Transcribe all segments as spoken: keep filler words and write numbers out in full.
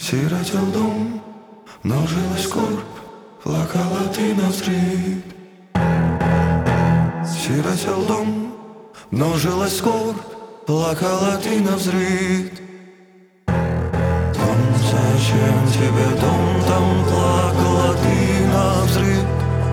Сиротел дом, множилась скорбь, плакала ты навзрыд. Сиротел дом, множилась скорбь, плакала ты навзрыд. Дом, зачем тебе дом, там плакала ты навзрыд.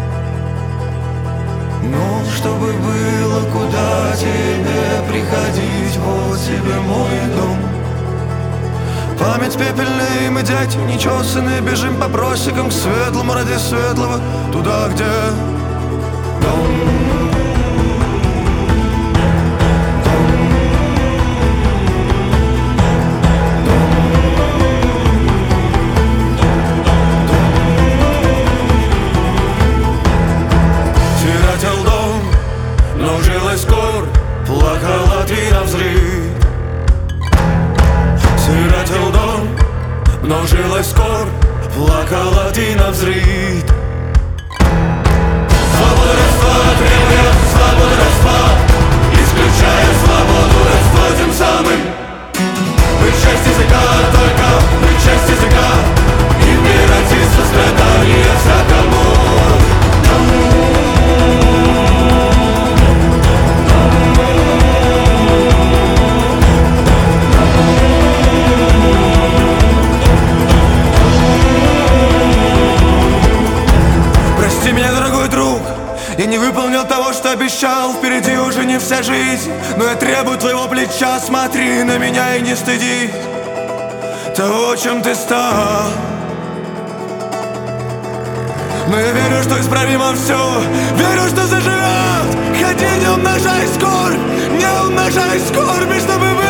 Но чтобы было куда тебе приходить, вот тебе мой дом. Память пепельная, мы дядь нечесанные, бежим по просекам к светлому ради светлого, туда, где дом. Множилась скорбь, плакала ты навзрыд. Сиротел дом, множилась скорбь, плакала ты навзрыд. Свобода родства, требуя свободы родства, исключая свободу родства тем самым. Быть часть языка, только быть часть языка, и превратиться в страдания всякому. Я не выполнил того, что обещал. Впереди уже не вся жизнь, но я требую твоего плеча. Смотри на меня и не стыдись того, чем ты стал. Но я верю, что исправимо все, верю, что заживет. Ходи, не умножай скорбь, не умножай скорби, чтобы